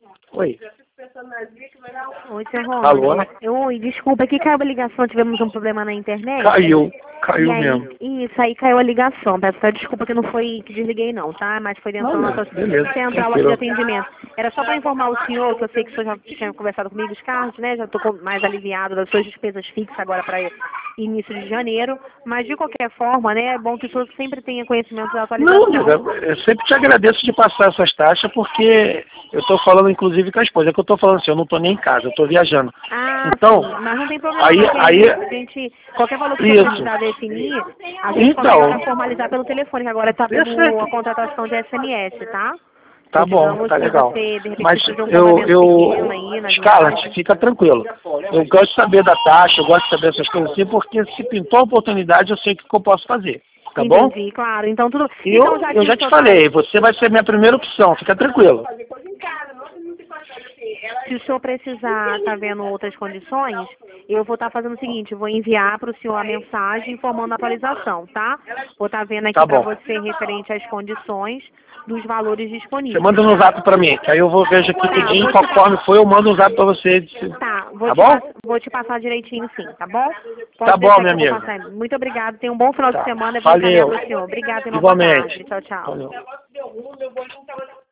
Oi. Oi, seu Alô? Rony. Oi, desculpa, aqui caiu a ligação, tivemos um problema na internet. Caiu E aí, mesmo. isso aí caiu a ligação. Peço até desculpa que não foi que desliguei não, tá? Mas foi dentro da nossa Beleza, central aqui de tranquilo. atendimento. Era só para informar o senhor, que eu sei que o senhor já tinha conversado comigo, os carros, né? Já estou mais aliviado das suas despesas fixas agora para início de janeiro. Mas de qualquer forma, né? É bom que o senhor sempre tenha conhecimento da Não, atualização. eu sempre te agradeço de passar essas taxas, porque eu estou falando inclusive com a esposa. É que eu estou falando assim, eu não estou nem em casa, eu estou viajando. Ah, Então, sim, mas não tem problema aí, não, que aí, a gente, qualquer valor que o senhor isso. precisar definir, a gente consegue Então, já formalizar pelo telefone, que agora está pelo a perfeito. contratação de SMS, tá? Tá Ou bom, digamos, tá se legal. você de repente Mas precisa de um complemento pequeno aí na Scarlett, viagem. fica tranquilo. Eu gosto de saber da taxa, eu gosto de saber essas coisas assim, porque se pintou a oportunidade, eu sei o que eu posso fazer. Tá bom? Entendi, claro. Então tudo. E Então já eu que o já te senhor tá. falei, você vai ser minha primeira opção, fica tranquilo. Se o senhor precisar estar vendo outras condições, eu vou estar fazendo o seguinte, vou enviar para o senhor a mensagem informando a atualização, tá? Vou estar vendo aqui Tá para bom. você referente às condições dos valores Você disponíveis, manda no tá? zap pra mim, que aí eu vou vejo aqui Tá, tudinho, vou te, conforme for, eu mando um zap pra você. tá, Tá bom? vou te passar direitinho sim, tá bom? Tá Pode bom, deixar meu que eu vou amigo. passar. Muito obrigada, tenha um bom final de Tá. semana e vou encaminhar Valeu. para o senhor. Obrigada e uma boa tarde. Igualmente. Tchau, tchau. Valeu.